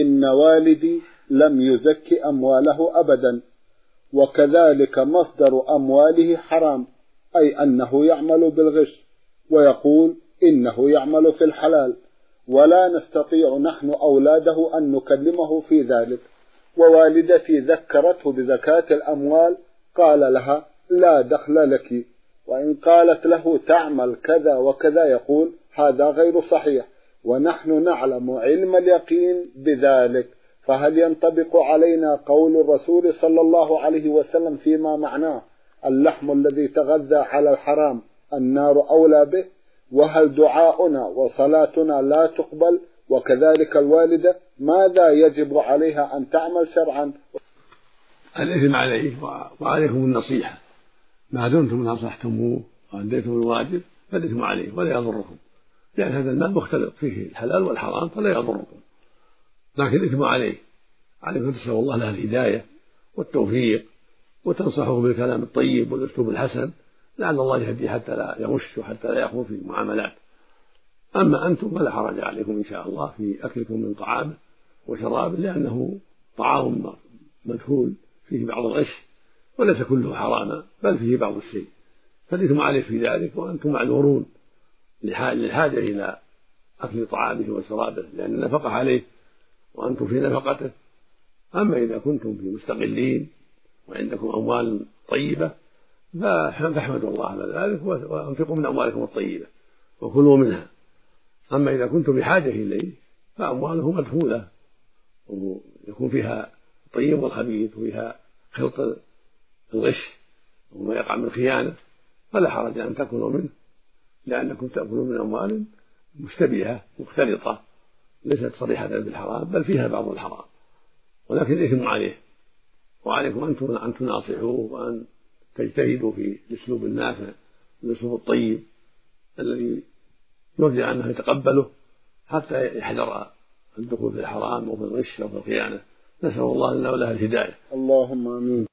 إن والدي لم يزك أمواله أبدا، وكذلك مصدر أمواله حرام، أي أنه يعمل بالغش، ويقول إنه يعمل في الحلال، ولا نستطيع نحن أولاده أن نكلمه في ذلك. ووالدتي ذكرته بزكاة الأموال قال لها لا دخل لك، وإن قالت له تعمل كذا وكذا يقول هذا غير صحيح، ونحن نعلم علم اليقين بذلك. فهل ينطبق علينا قول الرسول صلى الله عليه وسلم فيما معناه اللحم الذي تغذى على الحرام النار أولى به؟ وهل دعاؤنا وصلاتنا لا تقبل؟ وكذلك الوالدة ماذا يجب عليها أن تعمل شرعا؟ الإثم عليه وعليكم النصيحة، ما دمتم نصحتموه وأديتم الواجب فالإثم عليه ولا يضركم، لأن هذا المال مختلط فيه الحلال والحرام فلا يضركم، لكن الإثم عليه. عليكم تسأل الله له الهداية والتوفيق، وتنصحه بالكلام الطيب والأسلوب الحسن لعل الله يهديه حتى لا يغش وحتى لا يخون في المعاملات. أما أنتم فلا حرج عليكم إن شاء الله في أكلكم من طعامه وشرابه، لأنه طعام مدخول فيه بعض الغش وليس كله حراما بل فيه بعض الشيء، فالإثم عليه في ذلك، وأنتم معذورون للحاجة إلى أكل طعامه وشرابه لأن النفقة عليه وأنتم في نفقته. أما إذا كنتم في مستقلين وعندكم أموال طيبة فاحمدوا الله على ذلك وأنفقوا من أموالكم الطيبة وكلوا منها. أما إذا كنتم بحاجة إليه فأمواله مدخولة ويكون فيها الطيب والخبيث وفيها خلط الغش وما يقع من خيانة، فلا حرج أن تأكلوا منه، لأنكم تأكلون من أموال مشتبهة مختلطة ليست صريحة بالحرام بل فيها بعض الحرام، ولكن الإثم عليه. وعليكم أن تناصحوه وأن تجتهدوا في الأسلوب النافع الأسلوب الطيب الذي يرجى أنه يتقبله حتى يحذر الدخول في الحرام وفي الغش وفي الخيانة. نسأل الله لنا وله الهداية. اللهم آمين.